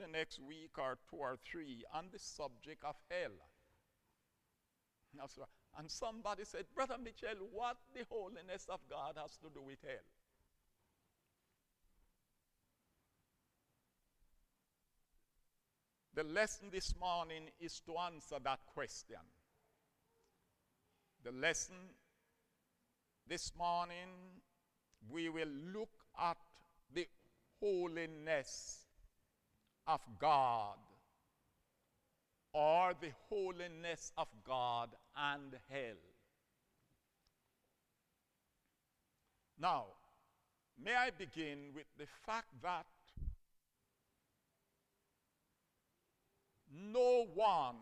the next week or 2 or 3 on the subject of hell. That's right. And somebody said, Brother Mitchell, what the holiness of God has to do with hell? The lesson this morning is to answer that question. The lesson this morning, we will look at the holiness of God, or the holiness of God and hell. Now, may I begin with the fact that no one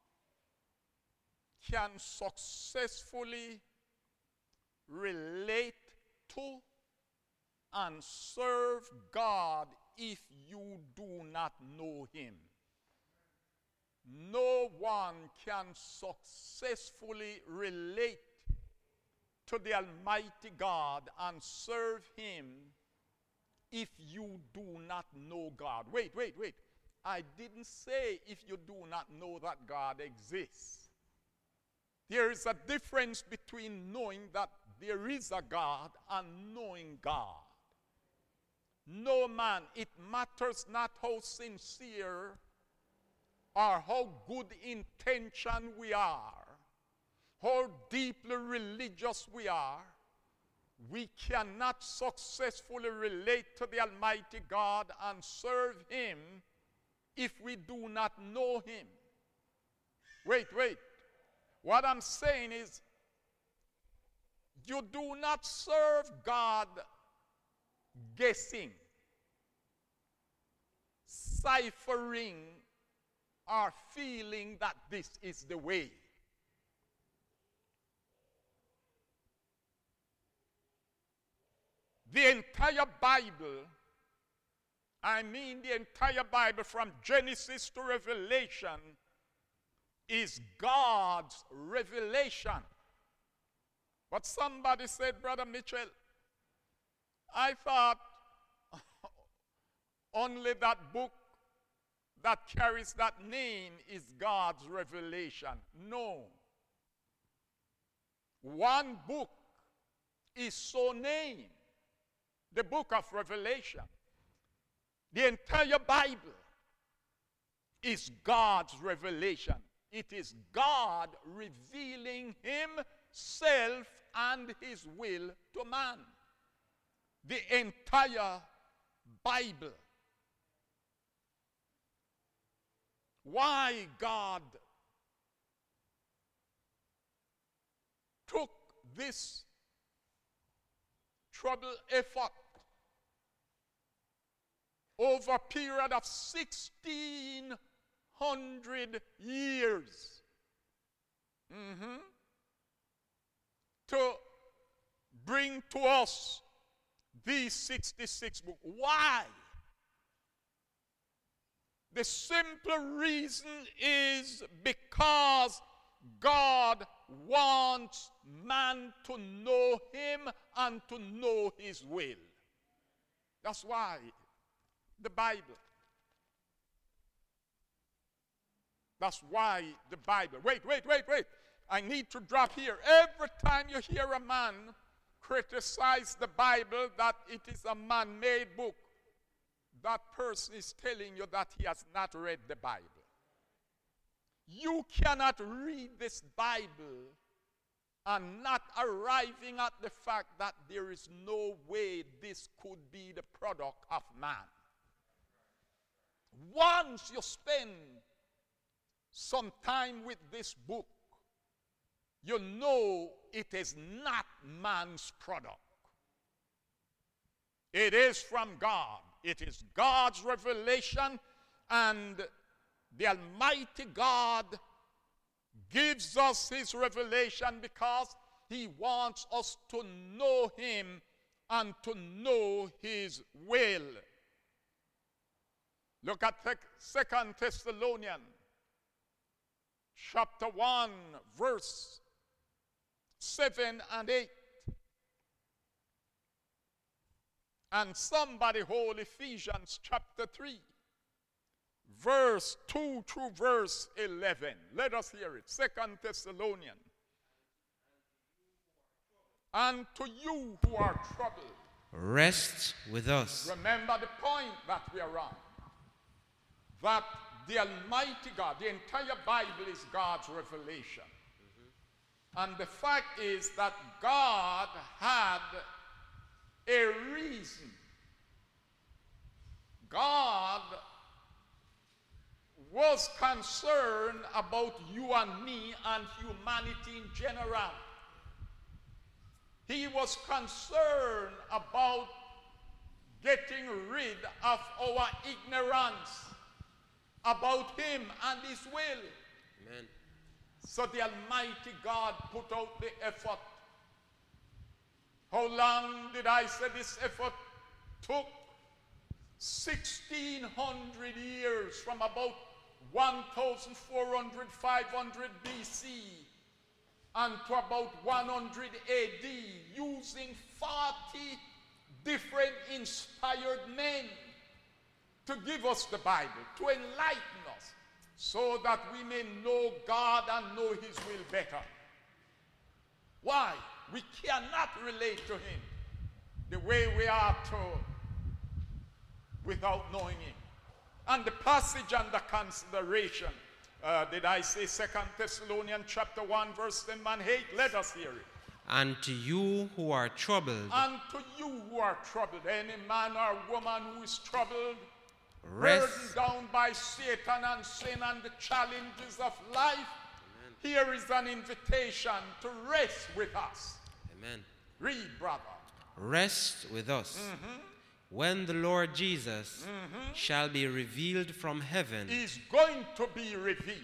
can successfully relate to and serve God if you do not know him. No one can successfully relate to the Almighty God and serve him if you do not know God. Wait. I didn't say if you do not know that God exists. There is a difference between knowing that there is a God and knowing God. No man, it matters not how sincere or how good intention we are, how deeply religious we are, we cannot successfully relate to the Almighty God and serve him if we do not know him. Wait. What I'm saying is, you do not serve God guessing, ciphering, or feeling that this is the way. The entire Bible, I mean the entire Bible from Genesis to Revelation, is God's revelation. But somebody said, Brother Mitchell, I thought only that book that carries that name is God's revelation. No. One book is so named, the book of Revelation. The entire Bible is God's revelation. It is God revealing himself and his will to man. The entire Bible. Why God took this trouble effort over a period of 1,600 years to bring to us these 66 books. Why? The simple reason is because God wants man to know him and to know his will. That's why the Bible. That's why the Bible. Wait. I need to drop here. Every time you hear a man criticize the Bible that it is a man-made book, that person is telling you that he has not read the Bible. You cannot read this Bible and not arriving at the fact that there is no way this could be the product of man. Once you spend some time with this book, you know it is not man's product. It is from God. It is God's revelation, and the Almighty God gives us his revelation because he wants us to know him and to know his will. Look at 2 Thessalonians chapter 1, verse 7 and 8. And somebody hold Ephesians chapter 3, verse 2 through verse 11. Let us hear it. 2 Thessalonians. And to you who are troubled, rest with us. Remember the point that we are on. That the Almighty God, the entire Bible is God's revelation. And the fact is that God had a reason. God was concerned about you and me and humanity in general. He was concerned about getting rid of our ignorance about him and his will. Amen. So the Almighty God put out the effort. How long did I say this effort took? 1,600 years, from about 1,400, 500 BC and to about 100 AD, using 40 different inspired men to give us the Bible, to enlighten us, so that we may know God and know his will better. Why? We cannot relate to him the way we are to without knowing him. And the passage under consideration, did I say 2 Thessalonians chapter 1 verse 10 and 8? Let us hear it. And to you who are troubled, And to you who are troubled, any man or woman who is troubled, rest. burdened down by Satan and sin and the challenges of life, here is an invitation to rest with us. Amen. Read, brother. Rest with us. When the Lord Jesus shall be revealed from heaven. Is going to be revealed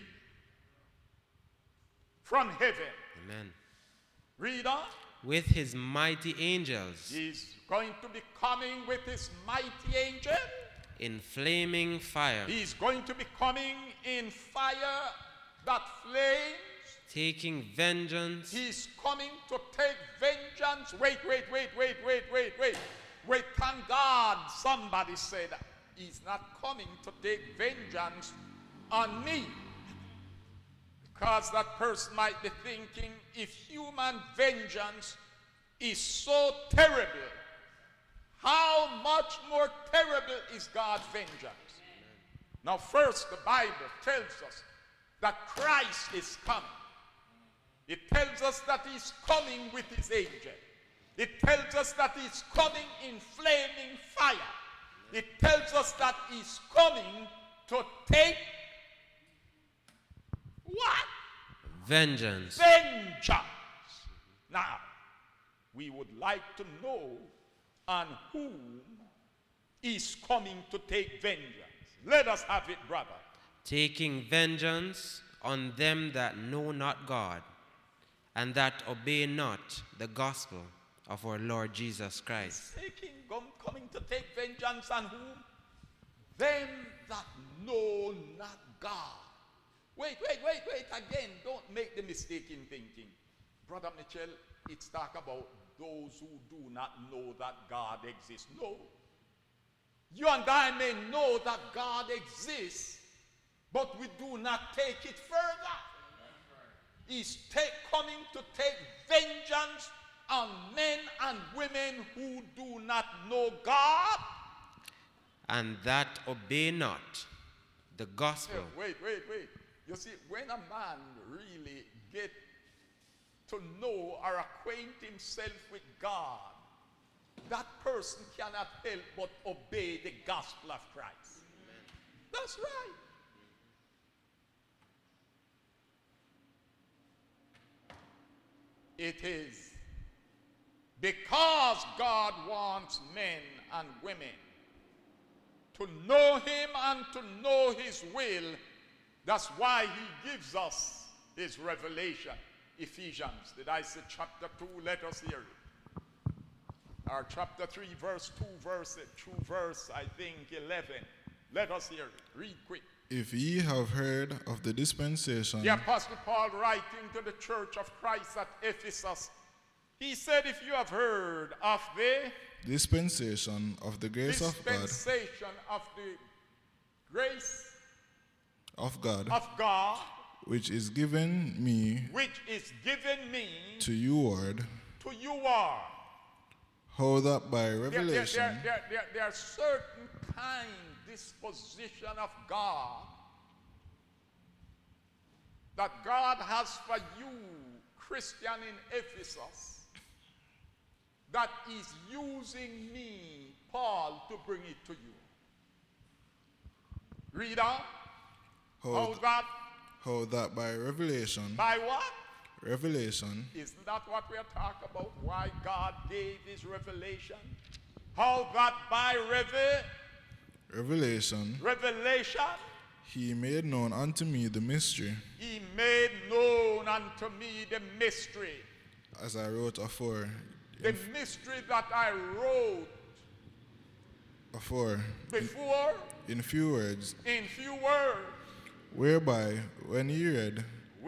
from heaven. Amen. Read on. With his mighty angels. He's going to be coming with his mighty angel. In flaming fire. He's going to be coming in fire that flames. Taking vengeance. He's coming to take vengeance. Wait. Thank God somebody said he's not coming to take vengeance on me. Because that person might be thinking, if human vengeance is so terrible, how much more terrible is God's vengeance? Now first, the Bible tells us that Christ is coming. It tells us that he's coming with his angel. It tells us that he's coming in flaming fire. It tells us that he's coming to take what? Vengeance. Vengeance. Now, we would like to know on whom is coming to take vengeance. Let us have it, brother. Taking vengeance on them that know not God, and that obey not the gospel of our Lord Jesus Christ. Coming to take vengeance on whom? Them that know not God. Wait again. Don't make the mistake in thinking, Brother Mitchell, it's talk about those who do not know that God exists. No. You and I may know that God exists, but we do not take it further. He's coming to take vengeance on men and women who do not know God. And that obey not the gospel. Wait. You see, when a man really get to know or acquaint himself with God, that person cannot help but obey the gospel of Christ. Amen. That's right. It is because God wants men and women to know him and to know his will. That's why he gives us his revelation. Ephesians, did I say chapter 2? Let us hear it. Or chapter 3, verse 2, verse, I think, 11. Let us hear it. Read quick. If ye have heard of the dispensation. The Apostle Paul writing to the church of Christ at Ephesus, he said, if you have heard of the dispensation of the grace of God. Dispensation of the grace of God, which is given me to to you ward, how that by revelation there are certain kind disposition of God that God has for you, Christian in Ephesus, that is using me, Paul, to bring it to you. Read on. How that by revelation. By what? Revelation. Isn't that what we are talking about? Why God gave his revelation? How that by revelation. He made known unto me the mystery. He made known unto me the mystery. As I wrote afore. The mystery that I wrote before. In few words. Whereby when you read,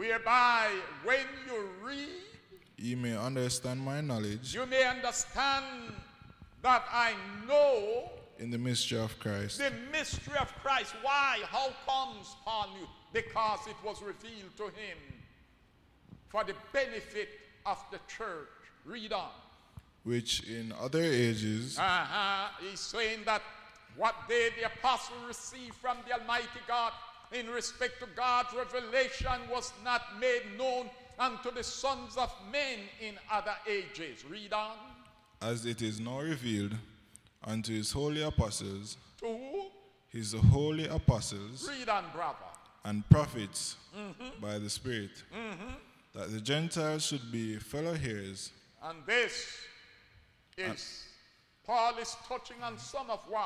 ye may understand my knowledge. You may understand that I know in the mystery of Christ. The mystery of Christ. Why? How comes Paul knew? Because it was revealed to him for the benefit of the church. Read on. Which in other ages. He's saying that what they, the apostle, received from the Almighty God in respect to God's revelation was not made known unto the sons of men in other ages. Read on. As it is now revealed unto his holy apostles. To who? His holy apostles. Read on, brother. And prophets by the Spirit. That the Gentiles should be fellow heirs. And this is, Paul is touching on some of what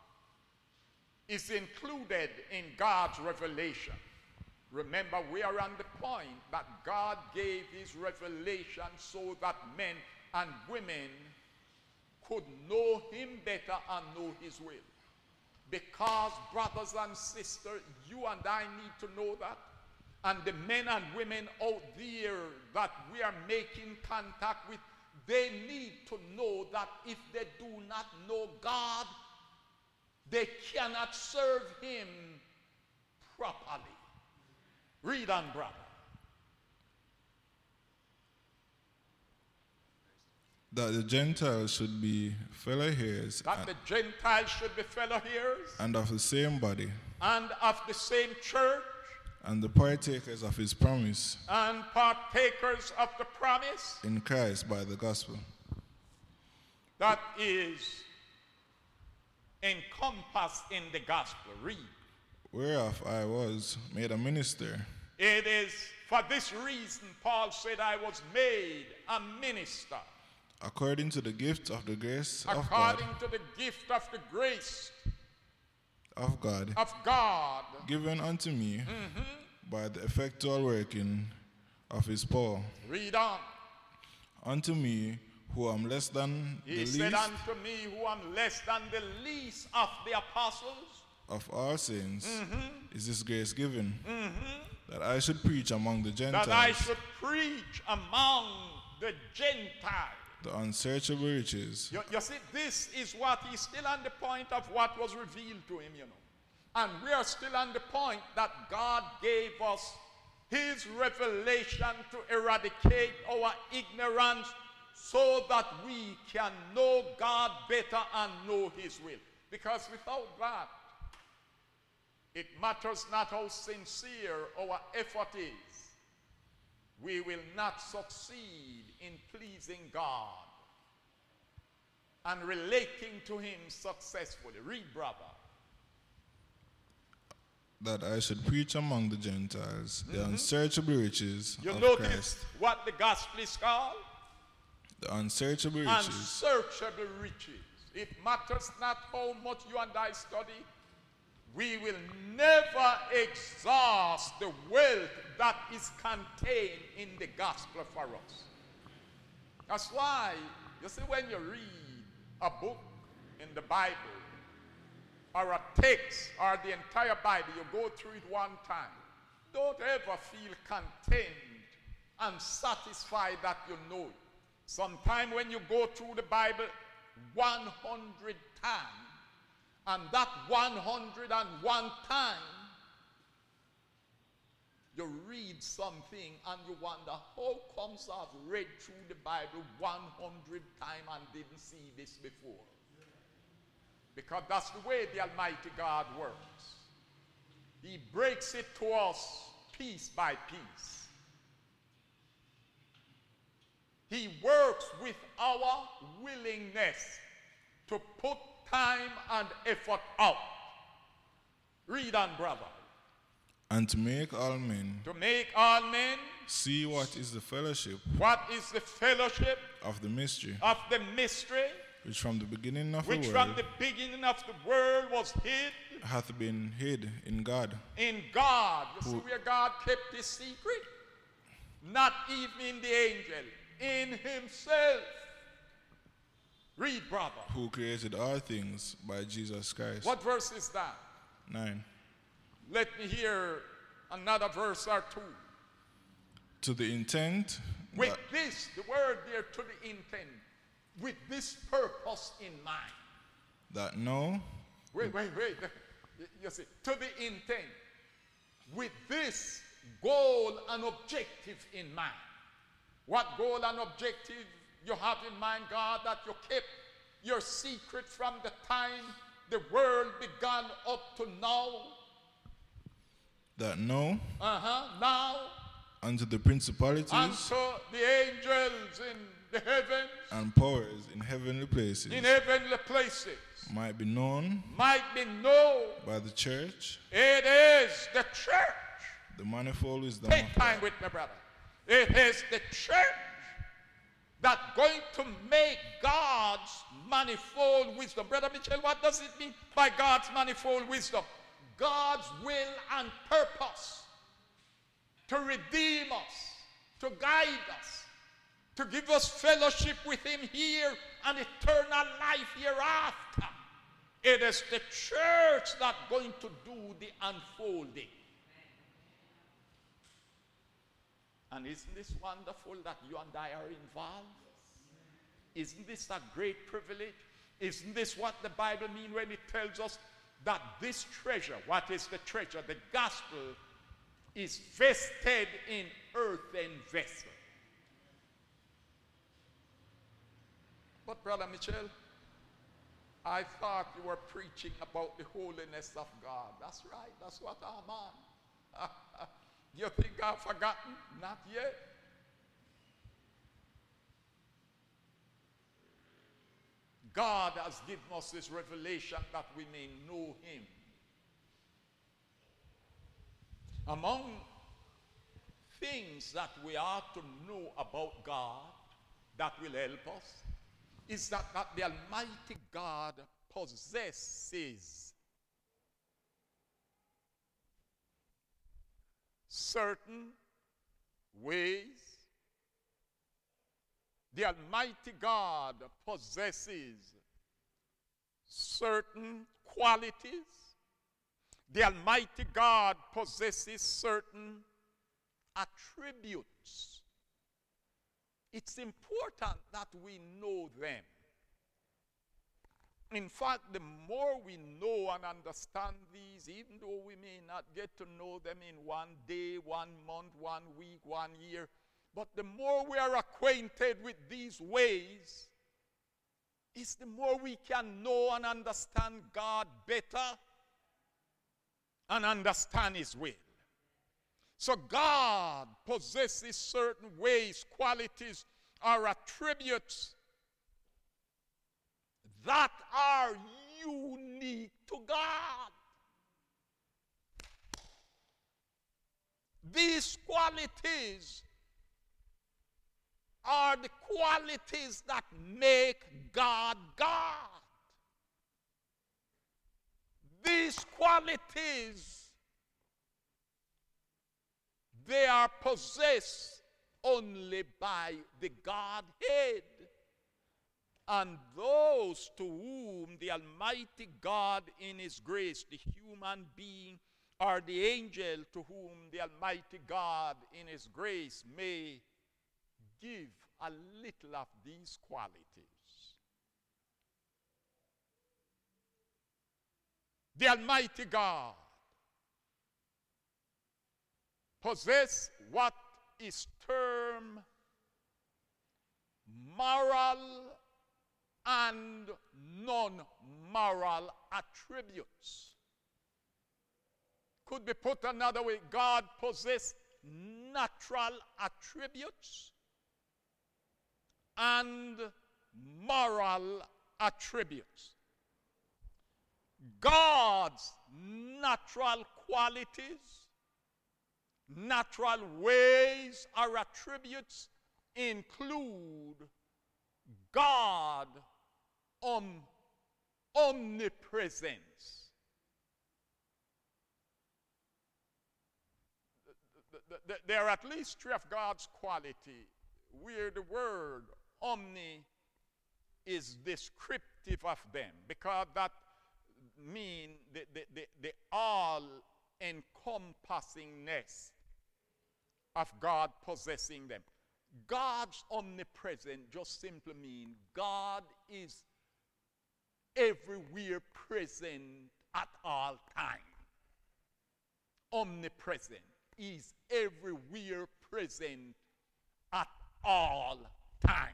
is included in God's revelation. Remember, we are on the point that God gave his revelation so that men and women could know him better and know his will. Because, brothers and sisters, you and I need to know that. And the men and women out there that we are making contact with, they need to know that if they do not know God, they cannot serve him properly. Read on, brother. That the Gentiles should be fellow heirs. That the Gentiles should be fellow heirs. And of the same body. And of the same church. And the partakers of his promise. And partakers of the promise. In Christ by the gospel. That is encompassed in the gospel. Read. Whereof I was made a minister. It is for this reason Paul said I was made a minister. According to the gift of the grace of God. According to the gift of the grace of God. Given unto me by the effectual working of his power. Read on. Unto me who am less than the least. He said unto me who am less than the least of the apostles. Of all saints is this grace given. That I should preach among the Gentiles. That I should preach among the Gentiles. The unsearchable riches. You see, this is what he's still on the point of what was revealed to him, you know. And we are still on the point that God gave us his revelation to eradicate our ignorance so that we can know God better and know his will. Because without that, it matters not how sincere our effort is. We will not succeed in pleasing God and relating to him successfully. Read, brother. That I should preach among the Gentiles the unsearchable riches of Christ. You notice what the gospel is called? The unsearchable riches. Unsearchable riches. It matters not how much you and I study. We will never exhaust the wealth that is contained in the gospel for us. That's why, you see, when you read a book in the Bible, or a text, or the entire Bible, you go through it one time. Don't ever feel content and satisfied that you know it. Sometime when you go through the Bible 100 times, and that 101 time, you read something and you wonder, how comes I've read through the Bible 100 times and didn't see this before? Because that's the way the Almighty God works. He breaks it to us piece by piece. He works with our willingness to put time and effort out. Read on, brother. And to make all men. To make all men. See what is the fellowship. What is the fellowship. Of the mystery. Of the mystery. Which from the beginning of the world. Which from the beginning of the world was hid. Hath been hid in God. In God. You see where God kept his secret? Not even in the angel. In himself. Read, brother. Who created all things by Jesus Christ. What verse is that? 9. Let me hear another verse or two. To the intent. With this, the word there, to the intent. With this purpose in mind. That no. Wait. You see, to the intent. With this goal and objective in mind. What goal and objective you have in mind, God, that you kept your secret from the time the world began up to now? That no. Now. Unto the principalities. Unto the angels in the heavens. And powers in heavenly places. In heavenly places. Might be known. Might be known. By the church. It is the church. The manifold wisdom. Take time with me, brother. It is the church that's going to make God's manifold wisdom. Brother Mitchell, what does it mean by God's manifold wisdom? God's will and purpose to redeem us, to guide us, to give us fellowship with him here and eternal life hereafter. It is the church that's going to do the unfolding. And isn't this wonderful that you and I are involved? Isn't this a great privilege? Isn't this what the Bible means when it tells us that this treasure, what is the treasure? The gospel is vested in earthen vessel. But Brother Mitchell, I thought you were preaching about the holiness of God. That's right, that's what I'm on. You think I've forgotten? Not yet. God has given us this revelation that we may know him. Among things that we ought to know about God that will help us is that the Almighty God possesses certain ways. The Almighty God possesses certain qualities. The Almighty God possesses certain attributes. It's important that we know them. In fact, the more we know and understand these, even though we may not get to know them in one day, 1 month, 1 week, 1 year, but the more we are acquainted with these ways, is the more we can know and understand God better and understand his will. So God possesses certain ways, qualities, or attributes that are unique to God. These qualities are the qualities that make God God. These qualities, they are possessed only by the Godhead. And those to whom the Almighty God in his grace, the human being, or the angel to whom the Almighty God in his grace may give a little of these qualities. The Almighty God possess what is termed moral and non-moral attributes. Could be put another way, God possesses natural attributes and moral attributes. God's natural qualities, natural ways or attributes include God omnipresence. There are at least three of God's quality where the word omni is descriptive of them, because that means the all-encompassingness of God possessing them. God's omnipresence just simply means God is everywhere present at all times. Omnipresent is everywhere present at all times.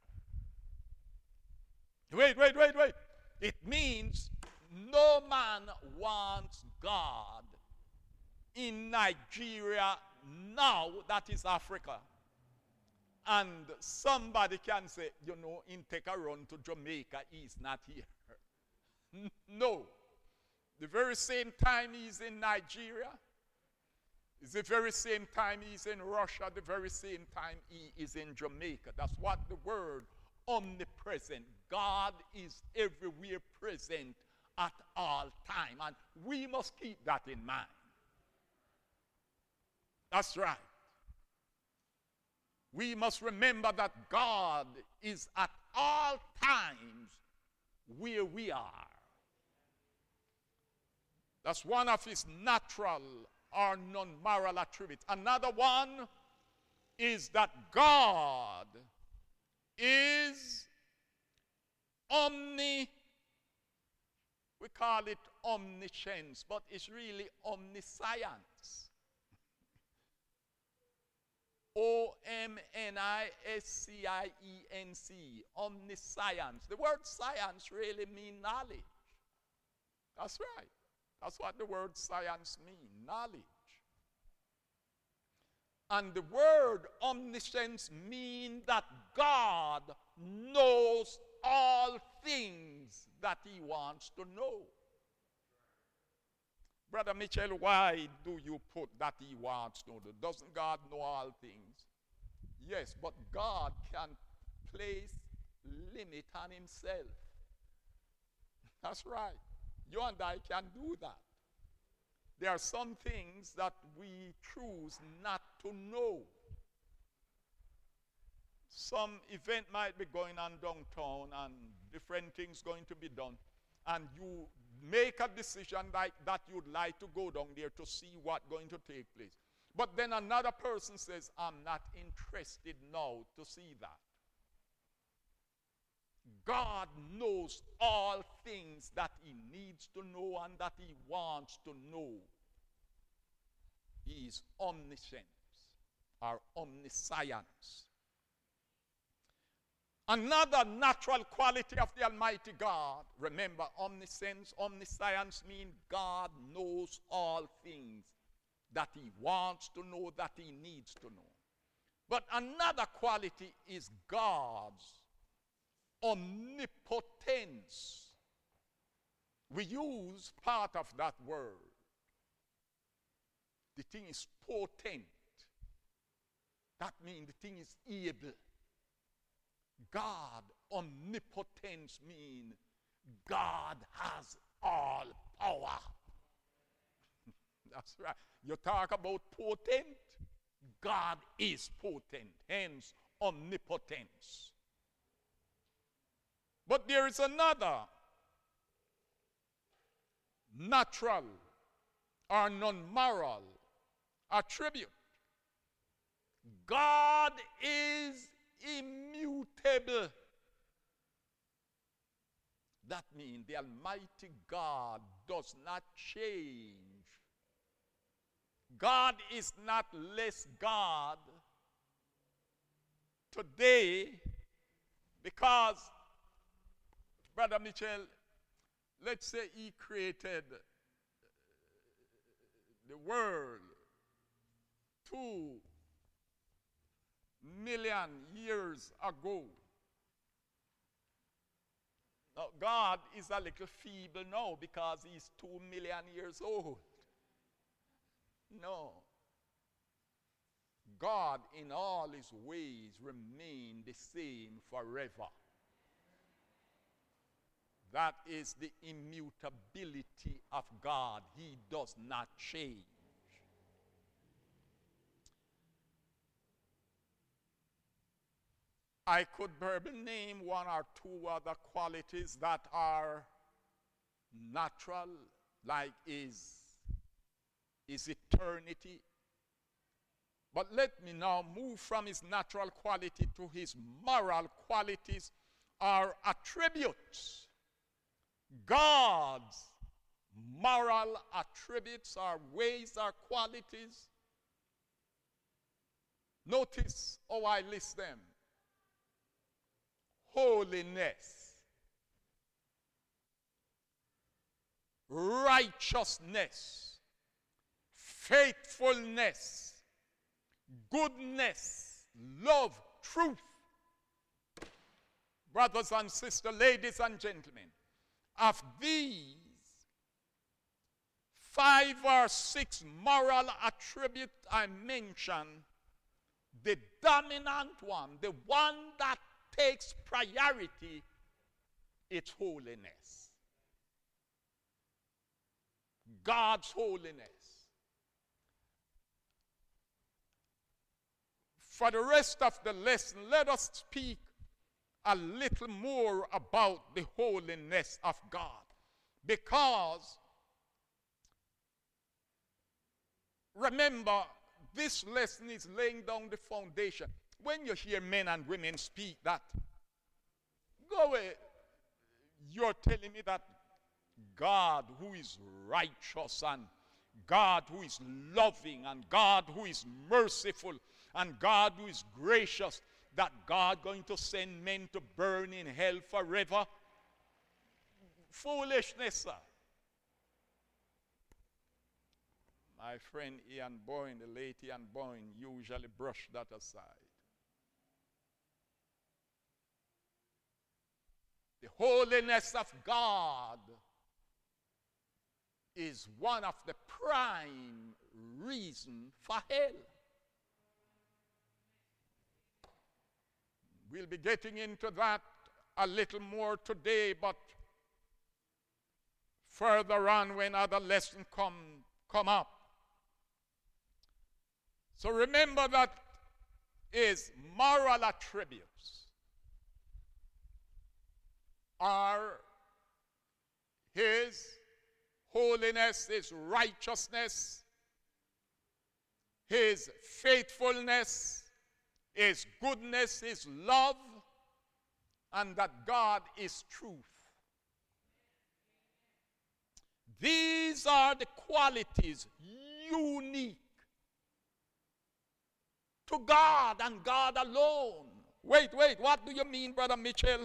Wait. It means no man wants God in Nigeria now, that is Africa. And somebody can say, in take a run to Jamaica, he's not here. No. The very same time he's in Nigeria, it's the very same time he's in Russia, the very same time he is in Jamaica. That's what the word omnipresent. God is everywhere present at all time. And we must keep that in mind. That's right. We must remember that God is at all times where we are. That's one of his natural or non-moral attributes. Another one is that God is we call it omniscience, but it's really omniscience. O-M-N-I-S-C-I-E-N-C, omniscience. The word science really means knowledge. That's right. That's what the word science means, knowledge. And the word omniscience means that God knows all things that he wants to know. Brother Mitchell, why do you put that he wants to know? Doesn't God know all things? Yes, but God can place limit on himself. That's right. You and I can do that. There are some things that we choose not to know. Some event might be going on downtown and different things going to be done, and you make a decision like that you'd like to go down there to see what's going to take place. But then another person says, I'm not interested now to see that. God knows all things that he needs to know and that he wants to know. He is omniscience or omniscience. Another natural quality of the Almighty God, remember, omniscience, omniscience means God knows all things that he wants to know, that he needs to know. But another quality is God's omnipotence. We use part of that word. The thing is potent. That means the thing is able. God, omnipotence means God has all power. That's right. You talk about potent, God is potent, hence omnipotence. But there is another natural or non-moral attribute. God is immutable. That means the Almighty God does not change. God is not less God today because, Brother Mitchell, let's say he created the world 2 million years ago. Now, God is a little feeble now because he's 2 million years old. No. God in all his ways remain the same forever. That is the immutability of God. He does not change. I could probably name 1 or 2 other qualities that are natural, like his eternity. But let me now move from his natural quality to his moral qualities or attributes. God's moral attributes or ways or qualities. Notice how I list them. Holiness, righteousness, faithfulness, goodness, love, truth. Brothers and sisters, ladies and gentlemen, of these 5 or 6 moral attributes I mentioned, the dominant one, the one that takes priority, it's holiness. God's holiness. For the rest of the lesson, let us speak a little more about the holiness of God. Because, remember, this lesson is laying down the foundation. When you hear men and women speak that, go away, you're telling me that God who is righteous and God who is loving and God who is merciful and God who is gracious, that God going to send men to burn in hell forever? Foolishness, sir. My friend Ian Boyne, the late Ian Boyne, usually brush that aside. The holiness of God is one of the prime reasons for hell. We'll be getting into that a little more today, but further on when other lessons come up. So remember that is moral attributes are his holiness, his righteousness, his faithfulness, his goodness, his love, and that God is truth. These are the qualities unique to God and God alone. Wait, what do you mean, Brother Mitchell?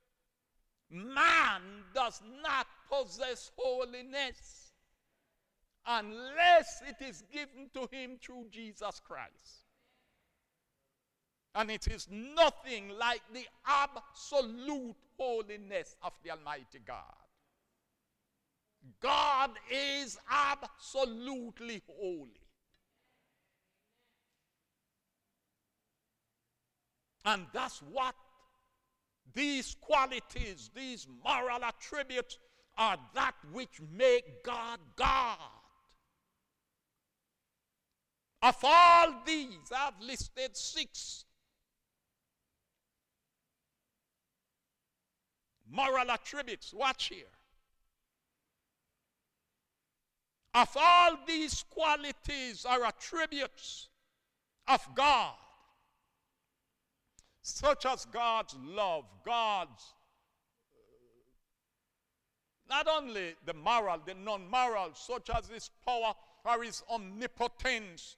Man does not possess holiness unless it is given to him through Jesus Christ. And it is nothing like the absolute holiness of the Almighty God. God is absolutely holy. And that's what these qualities, these moral attributes, are that which make God God. Of all these, I've listed 6 moral attributes. Watch here. Of all these qualities or attributes of God, such as God's love, God's not only the moral, the non-moral, such as his power for his omnipotence,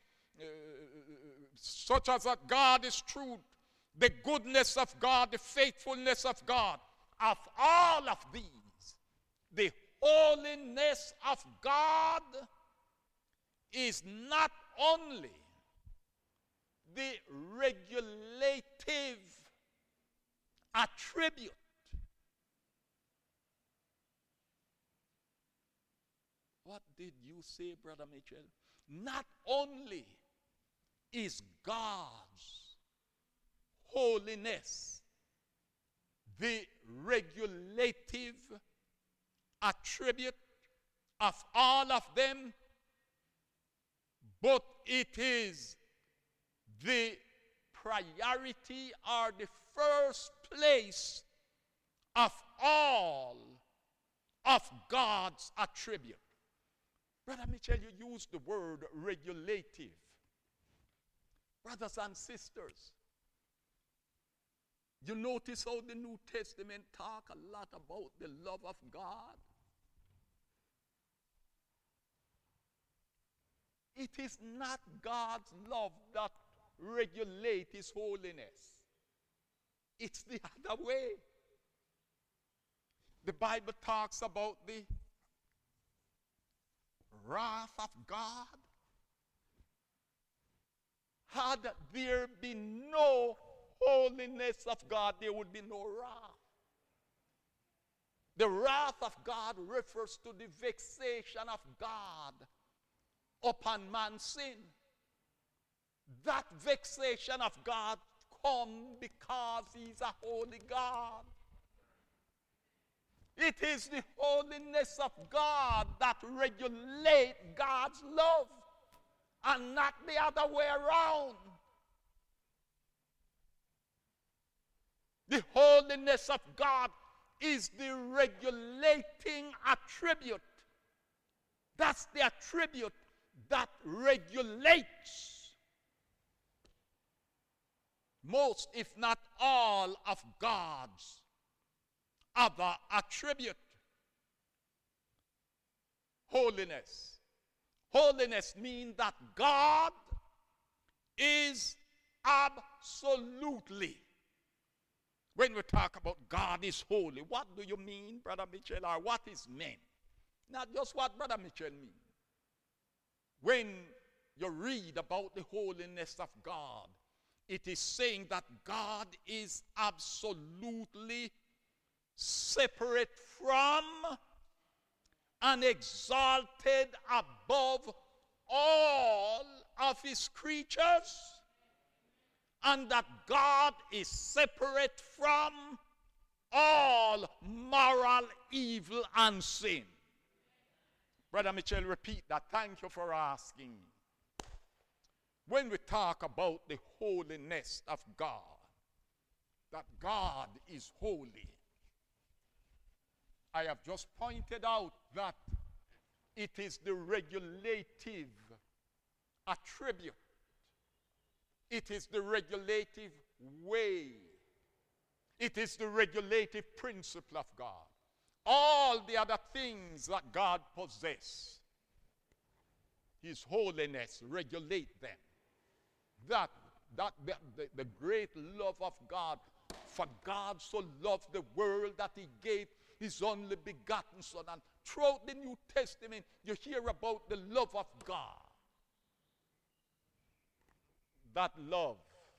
such as that God is truth, the goodness of God, the faithfulness of God. Of all of these, the holiness of God is not only the regulative attribute, what did you say, Brother Mitchell? Not only is God's holiness the regulative attribute of all of them, but it is the priority or the first place of all of God's attribute. Brother Mitchell, you used the word regulative. Brothers and sisters, you notice how the New Testament talk a lot about the love of God? It is not God's love that regulates his holiness. It's the other way. The Bible talks about the wrath of God. Had there been no holiness of God, there would be no wrath. The wrath of God refers to the vexation of God upon man's sin. That vexation of God comes because he's a holy God. It is the holiness of God that regulates God's love, and not the other way around. The holiness of God is the regulating attribute. That's the attribute that regulates most, if not all, of God's other attribute. Holiness. Holiness means that God is absolutely. When we talk about God is holy, what do you mean, Brother Mitchell, or what is meant? Not just what Brother Mitchell means. When you read about the holiness of God, it is saying that God is absolutely separate from and exalted above all of his creatures, and that God is separate from all moral evil and sin. Brother Mitchell, repeat that. Thank you for asking. When we talk about the holiness of God, that God is holy, I have just pointed out that it is the regulative attribute. It is the regulative way. It is the regulative principle of God. All the other things that God possesses, his holiness regulate them. The great love of God, for God so loved the world that he gave his only begotten Son. And throughout the New Testament, you hear about the love of God. That love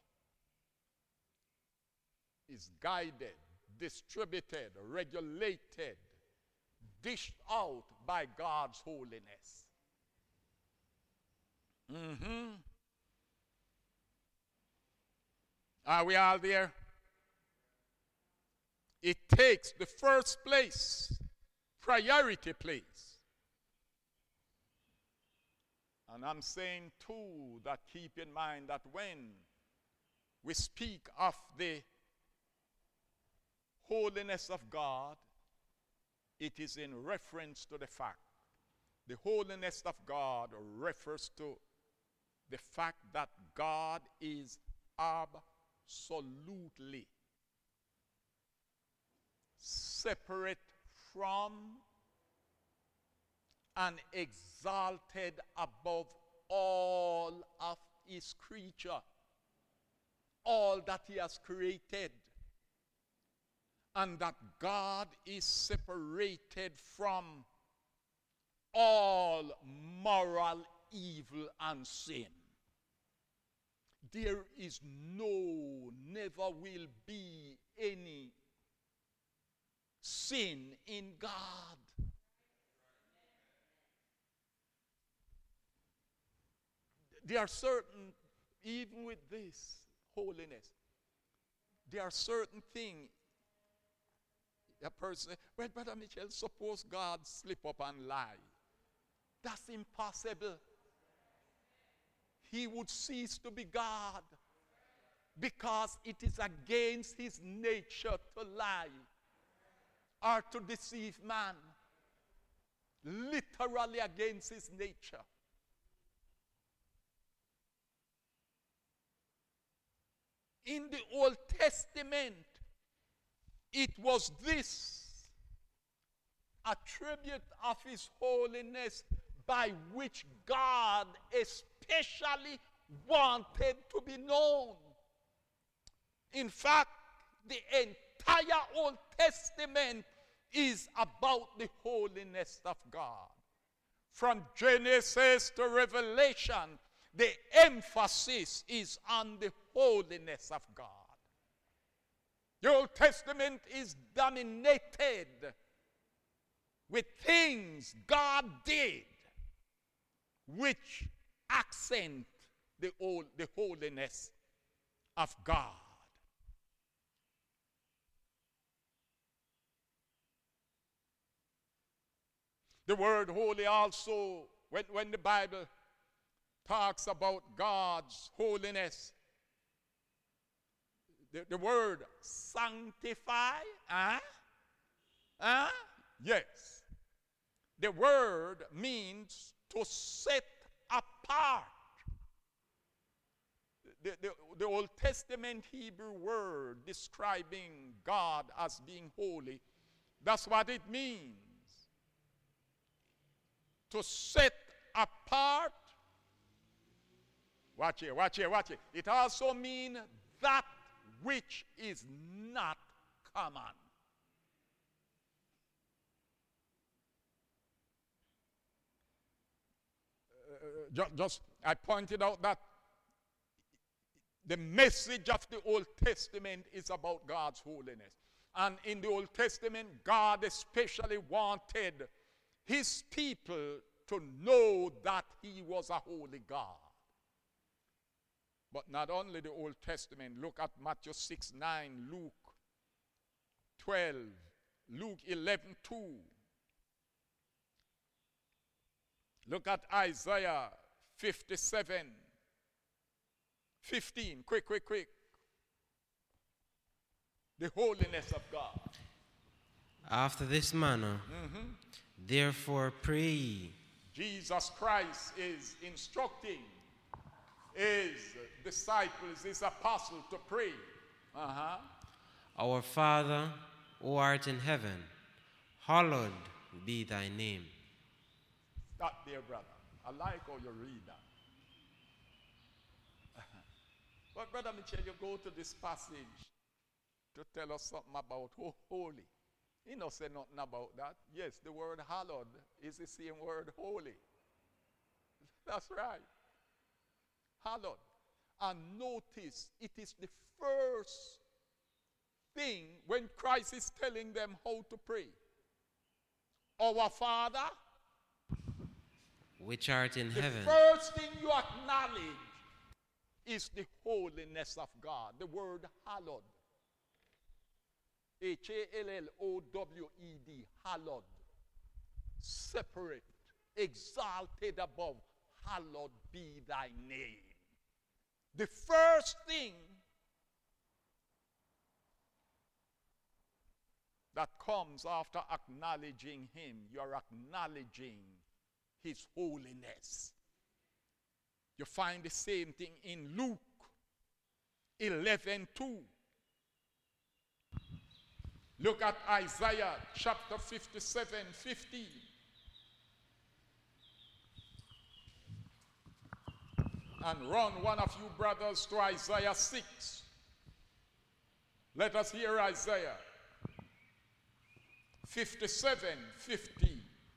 is guided, distributed, regulated, dished out by God's holiness. Are we all there? It takes the first place, priority place. And I'm saying too that keep in mind that when we speak of the holiness of God, it is in reference to the fact. The holiness of God refers to the fact that God is absolutely separate from and exalted above all of his creature, all that he has created, and that God is separated from all moral evil and sin. There is never will be any sin in God. There are certain, even with this holiness, there are certain things a person, well, Brother Mitchell, suppose God slip up and lie. That's impossible. He would cease to be God because it is against his nature to lie or to deceive man. Literally against his nature. In the Old Testament, it was this attribute of his holiness by which God especially wanted to be known. In fact, the entire Old Testament is about the holiness of God. From Genesis to Revelation, the emphasis is on the holiness of God. The Old Testament is dominated with things God did which accent the holiness of God. The word holy also, when the Bible talks about God's holiness, the word sanctify, yes. The word means to set apart. The Old Testament Hebrew word describing God as being holy, that's what it means. To set apart. Watch here, watch here, watch it. It also means that which is not common. I pointed out that the message of the Old Testament is about God's holiness. And in the Old Testament, God especially wanted his people to know that he was a holy God. But not only the Old Testament. Look at Matthew 6:9, Luke 12, Luke 11:2. Look at Isaiah 57:15. Quick. The holiness of God. After this manner, therefore pray ye. Jesus Christ is instructing his disciples, his apostles to pray. Our Father, who art in heaven, hallowed be thy name. Stop there, brother. I like how you read that. But Brother Mitchell, you go to this passage to tell us something about holy. He don't say nothing about that. Yes, the word hallowed is the same word holy. That's right. Hallowed. And notice, it is the first thing when Christ is telling them how to pray. Our Father, which art in heaven. The first thing you acknowledge is the holiness of God. The word hallowed. Hallowed. Hallowed. Separate. Exalted above. Hallowed be thy name. The first thing that comes after acknowledging him, you're acknowledging his holiness. You find the same thing in Luke 11:2. Look at Isaiah chapter 57:15. and run one of you brothers to Isaiah 6. Let us hear Isaiah 57:50.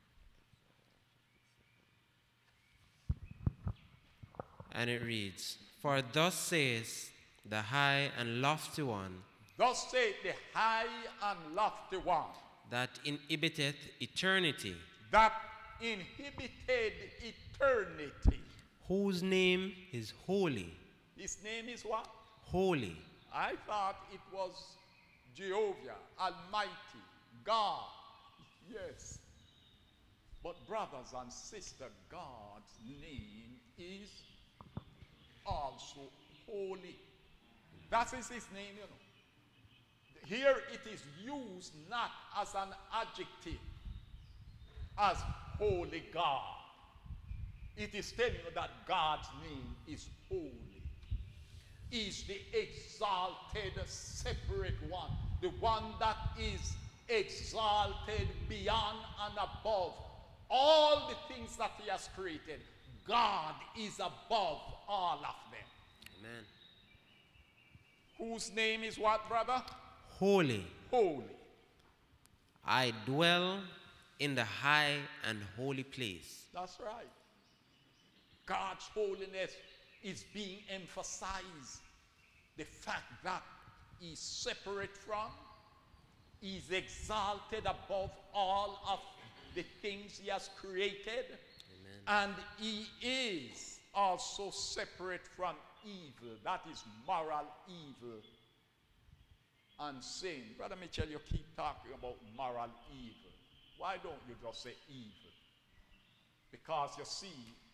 And it reads, For thus says the high and lofty one, thus saith the high and lofty one, that inhibiteth eternity, that inhibited eternity, whose name is holy. His name is what? Holy. I thought it was Jehovah, Almighty, God. Yes. But brothers and sisters, God's name is also holy. That is his name, you know. Here it is used not as an adjective, as holy God. It is telling you that God's name is holy. Is the exalted, separate one, the one that is exalted beyond and above all the things that he has created. God is above all of them. Amen. Whose name is what, brother? Holy. Holy. I dwell in the high and holy place. That's right. God's holiness is being emphasized. The fact that he's separate from, he's exalted above all of the things he has created. Amen. And he is also separate from evil. That is moral evil and sin. Brother Mitchell, you keep talking about moral evil. Why don't you just say evil? Because you see,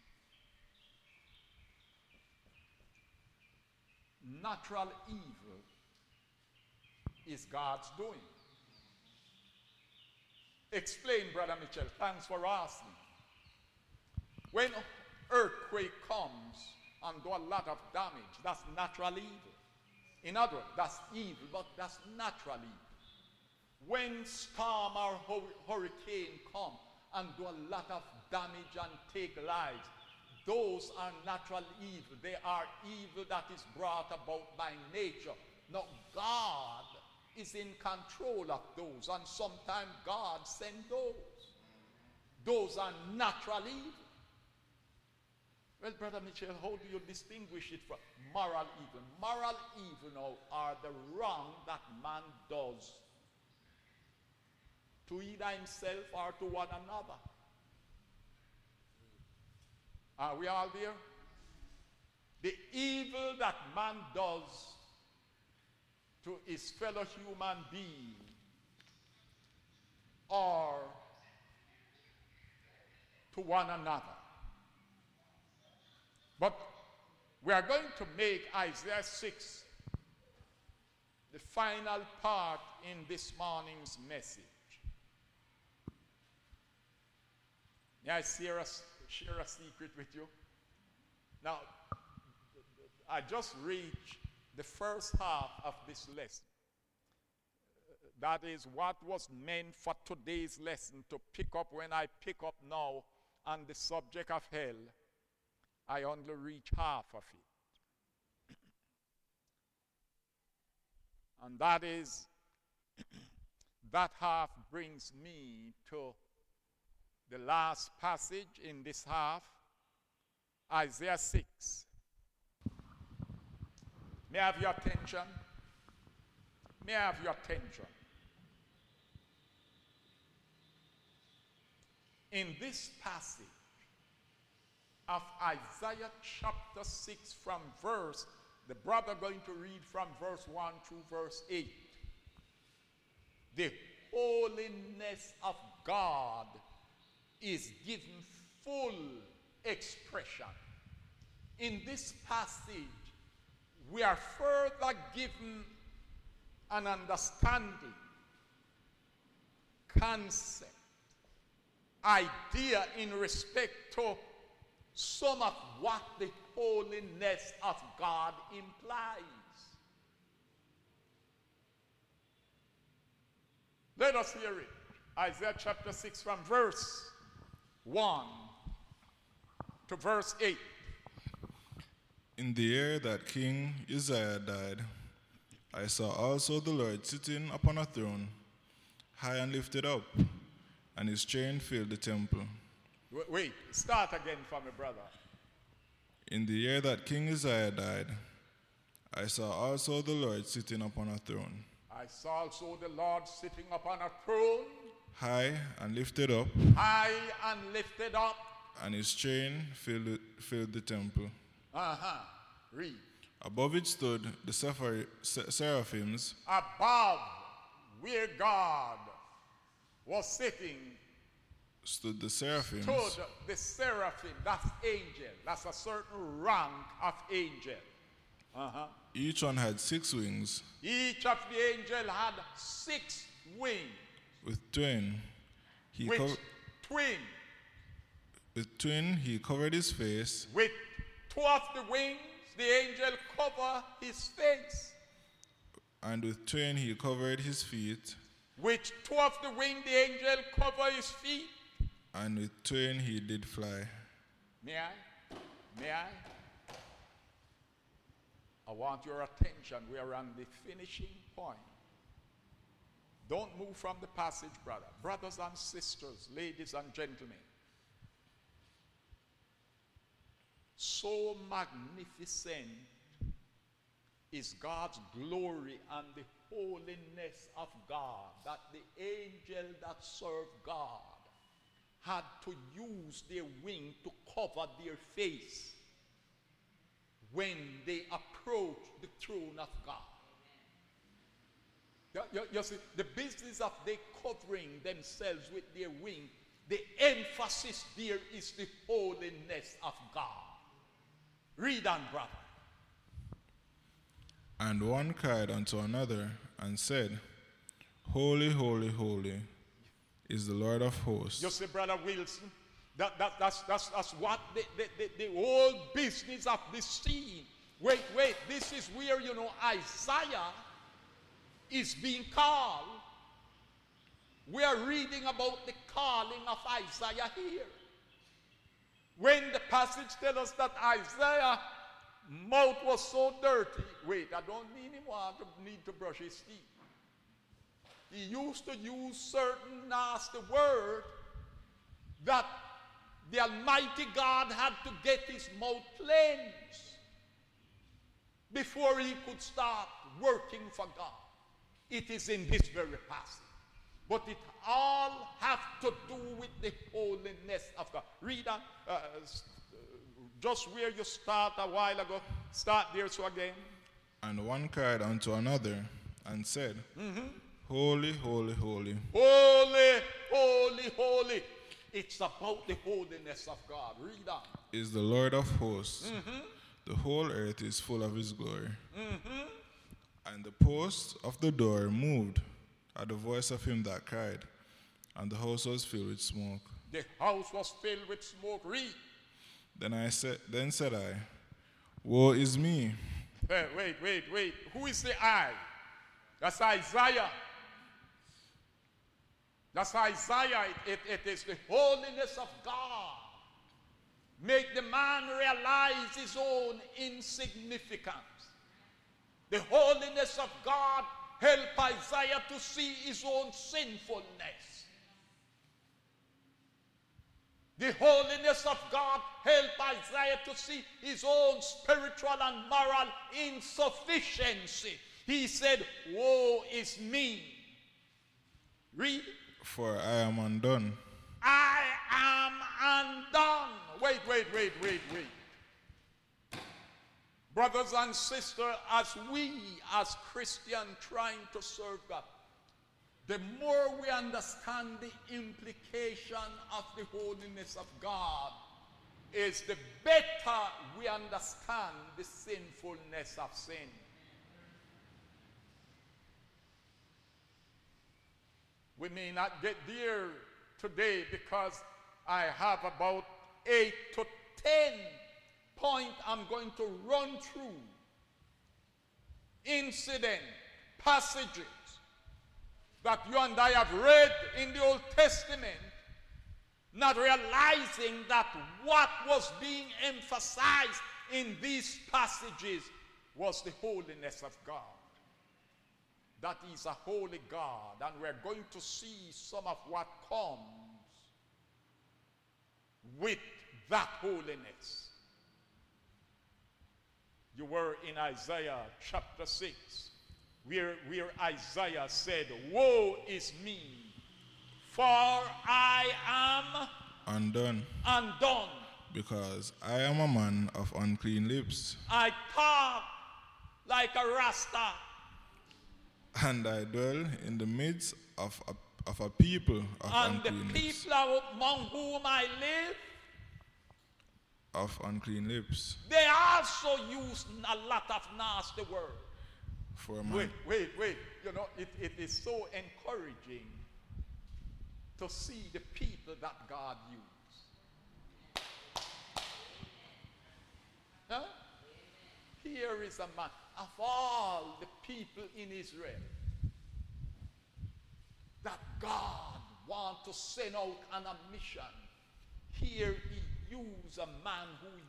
natural evil is God's doing. Explain, Brother Mitchell. Thanks for asking. When earthquake comes and do a lot of damage, that's natural evil. In other words, that's evil, but that's natural evil. When storm or hurricane come and do a lot of damage and take lives, those are natural evil. They are evil that is brought about by nature. Now, God is in control of those, and sometimes God sends those. Those are natural evil. Well, Brother Mitchell, how do you distinguish it from moral evil? Moral evil now are the wrong that man does to either himself or to one another. Are we all there? The evil that man does to his fellow human being or to one another. But we are going to make Isaiah 6 the final part in this morning's message. May I share a secret with you? Now, I just reached the first half of this lesson. That is what was meant for today's lesson to pick up when I pick up now on the subject of hell. I only reach half of it. And that is, that half brings me to the last passage in this half, Isaiah 6. May I have your attention? May I have your attention? In this passage of Isaiah chapter 6 from verse, the brother going to read from verse 1 through verse 8. The holiness of God is given full expression. In this passage, we are further given an understanding, concept, idea in respect to some of what the holiness of God implies. Let us hear it. Isaiah chapter 6 from verse 1 to verse 8. In the year that King Uzziah died, I saw also the Lord sitting upon a throne, high and lifted up, and his train filled the temple. Wait, start again for me, brother. In the year that King Uzziah died, I saw also the Lord sitting upon a throne. I saw also the Lord sitting upon a throne. High and lifted up. High and lifted up. And his train filled the temple. Read. Above it stood the seraphims. Above where God was sitting stood the seraphims. Stood the seraphim. That's angel. That's a certain rank of angel. Each one had 6 wings. Each of the angel had 6 wings. With twin, he covered his face. With 2 of the wings, the angel covered his face. And with twin, he covered his feet. With 2 of the wings, the angel covered his feet. And with twin, he did fly. May I? I want your attention. We are on the finishing point. Don't move from the passage, brother. Brothers and sisters, ladies and gentlemen. So magnificent is God's glory and the holiness of God that the angel that served God had to use their wing to cover their face when they approached the throne of God. You see, the business of they covering themselves with their wing, the emphasis there is the holiness of God. Read on, brother. And one cried unto another and said, Holy, holy, holy is the Lord of hosts. You see, Brother Wilson, that's what the whole business of this scene. Wait, this is where, Isaiah is being called. We are reading about the calling of Isaiah here. When the passage tells us that Isaiah's mouth was so dirty, wait, I don't mean him need to brush his teeth. He used to use certain nasty words that the Almighty God had to get his mouth cleansed before he could start working for God. It is in this very passage. But it all have to do with the holiness of God. Read on, just where you start a while ago. Start there so again. And one cried unto another and said, Holy, holy, holy. Holy, holy, holy. It's about the holiness of God. Read on. Is the Lord of hosts. The whole earth is full of his glory. And the posts of the door moved at the voice of him that cried, and the house was filled with smoke. The house was filled with smoke. Read. Then said I, Woe is me. Wait. Who is the I? That's Isaiah. That's Isaiah. It is the holiness of God. Make the man realize his own insignificance. The holiness of God help Isaiah to see his own sinfulness. The holiness of God help Isaiah to see his own spiritual and moral insufficiency. He said, Woe is me. Read. For I am undone. I am undone. Wait. Brothers and sisters, as we as Christians trying to serve God, the more we understand the implication of the holiness of God, is the better we understand the sinfulness of sin. We may not get there today because I have about 8 to 10 points I'm going to run through. Incident, passages that you and I have read in the Old Testament not realizing that what was being emphasized in these passages was the holiness of God. That is a holy God, and we're going to see some of what comes with that holiness. You were in Isaiah chapter 6, where Isaiah said, "Woe is me, for I am undone, because I am a man of unclean lips. I talk like a Rasta, and I dwell in the midst of a people of and the unclean lips." people among whom I live, Of unclean lips. they also use a lot of nasty words. For a man. Wait. You know, it is so encouraging to see the people that God used. Huh? Here is a man of all the people in Israel that God wants to send out on a mission. Here he used a man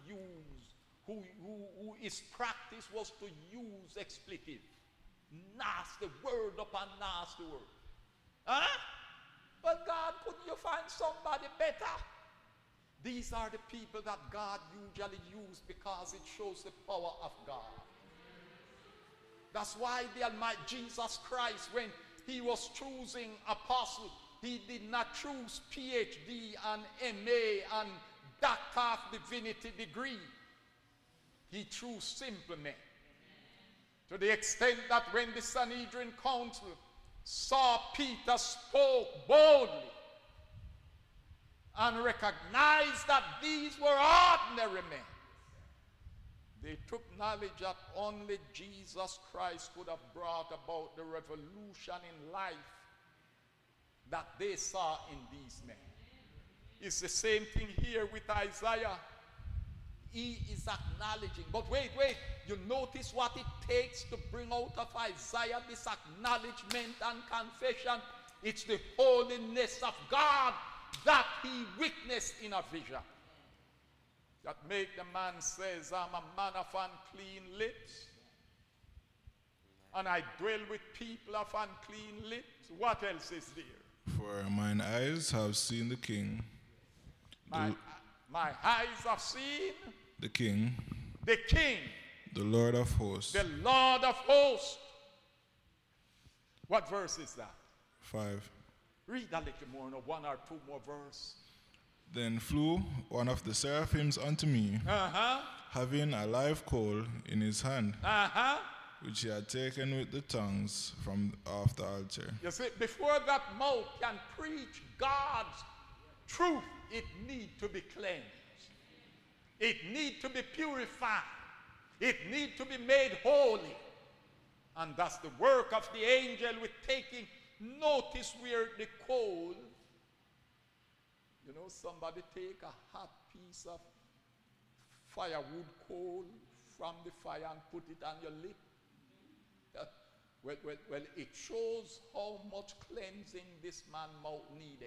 who his practice was to use expletive. Nasty word upon nasty word. Huh? But God, couldn't you find somebody better? These are the people that God usually uses because it shows the power of God. That's why the Almighty Jesus Christ, when he was choosing apostles, he did not choose PhD and MA and Doctor of Divinity degree. He chose simple men. To the extent that when the Sanhedrin Council saw Peter spoke boldly and recognized that these were ordinary men, they took knowledge that only Jesus Christ could have brought about the revolution in life that they saw in these men. It's the same thing here with Isaiah. He is acknowledging. But wait. You notice what it takes to bring out of Isaiah this acknowledgement and confession. It's the holiness of God that he witnessed in a vision. That make the man says, I'm a man of unclean lips, and I dwell with people of unclean lips. What else is there? For mine eyes have seen the King. My eyes have seen the King, the King, the Lord of hosts. the Lord of hosts. What verse is that? 5. Read a little more, no, one or two more verse. Then flew one of the seraphims unto me, having a live coal in his hand, which he had taken with the tongues from off the altar. You see, before that mouth can preach God's truth, it needs to be cleansed. It needs to be purified. It needs to be made holy. And that's the work of the angel with taking notice where the coal, you know, somebody take a hot piece of firewood coal from the fire and put it on your lip. Well, it shows how much cleansing this man mouth needed.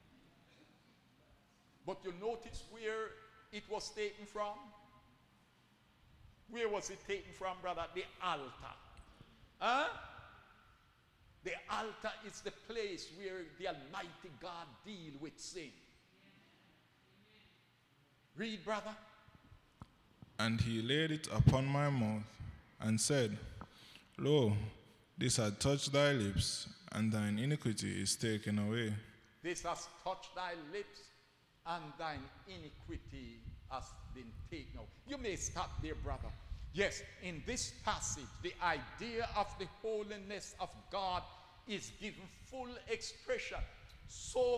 But you notice where it was taken from? Where was it taken from, brother? The altar. Huh? The altar is the place where the Almighty God deals with sin. Read, brother. And he laid it upon my mouth, and said, Lo, this had touched thy lips, and thine iniquity is taken away. This has touched thy lips, and thine iniquity has been taken away. You may stop there, brother. Yes, in this passage, the idea of the holiness of God is given full expression. So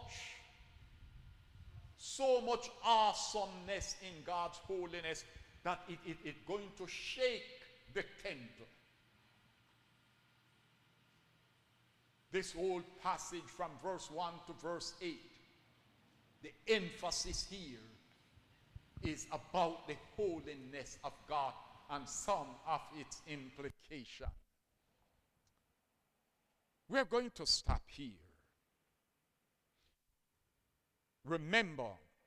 much awesomeness in God's holiness that it's going to shake the temple. This whole passage from verse 1 to verse 8, the emphasis here is about the holiness of God and some of its implications. We're going to stop here. Remember,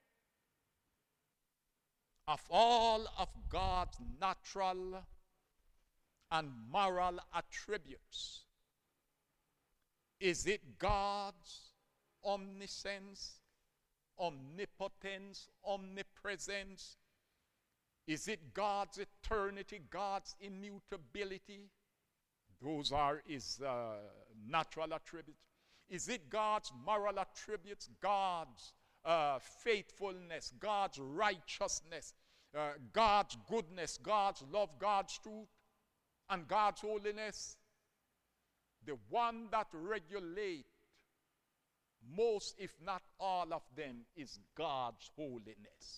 of all of God's natural and moral attributes, is it God's omniscience, omnipotence, omnipresence? Is it God's eternity, God's immutability? Those are his natural attributes. Is it God's moral attributes, God's faithfulness, God's righteousness, God's goodness, God's love, God's truth, and God's holiness? The one that regulates most, if not all of them, is God's holiness.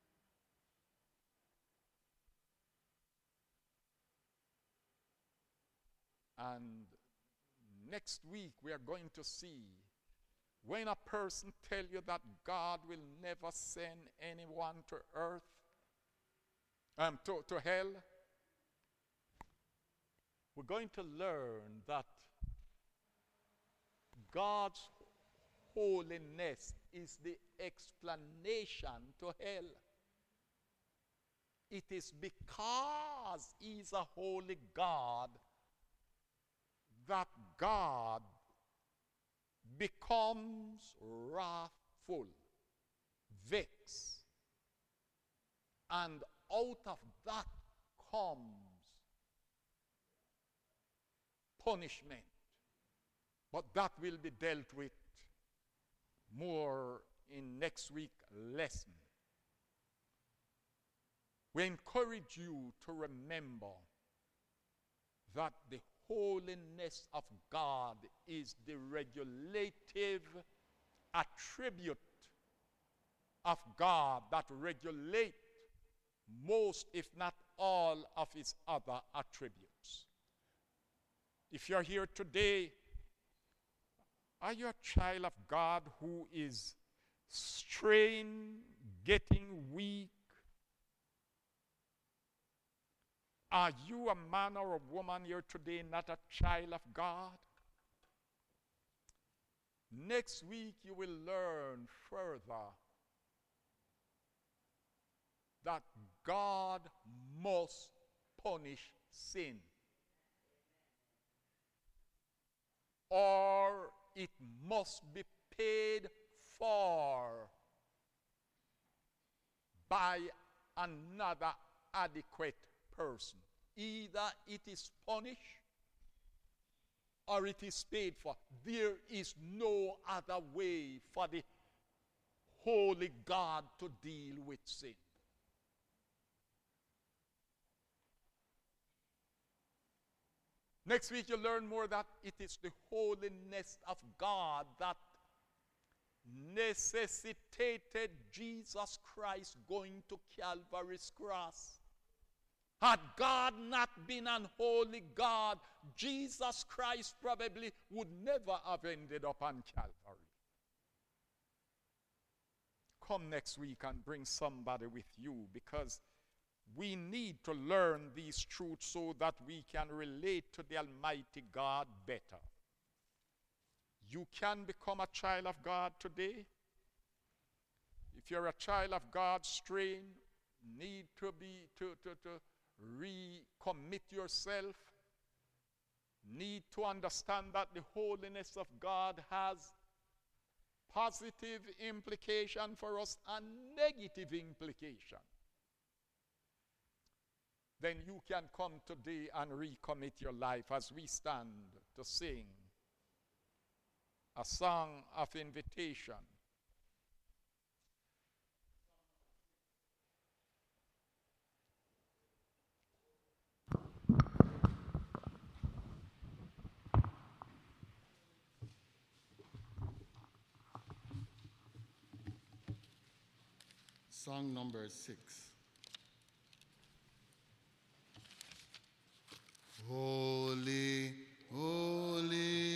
And next week we are going to see when a person tells you that God will never send anyone to earth, to hell, we're going to learn that God's holiness is the explanation to hell. It is because He's a holy God that God becomes wrathful, vexed, and out of that comes punishment. But that will be dealt with more in next week's lesson. We encourage you to remember that the holiness of God is the regulative attribute of God that regulates most, if not all, of His other attributes. If you're here today, are you a child of God who is strained, getting weak? Are you a man or a woman here today not a child of God? Next week you will learn further that God must punish sin, or it must be paid for by another adequate person. Either it is punished or it is paid for. There is no other way for the holy God to deal with sin. Next week you'll learn more that it is the holiness of God that necessitated Jesus Christ going to Calvary's cross. Had God not been an holy God, Jesus Christ probably would never have ended up on Calvary. Come next week and bring somebody with you, because we need to learn these truths so that we can relate to the Almighty God better. You can become a child of God today. If you're a child of God, strained, need to recommit yourself, need to understand that the holiness of God has positive implication for us and negative implication, then you can come today and recommit your life as we stand to sing a song of invitation. Song number 6. Holy, holy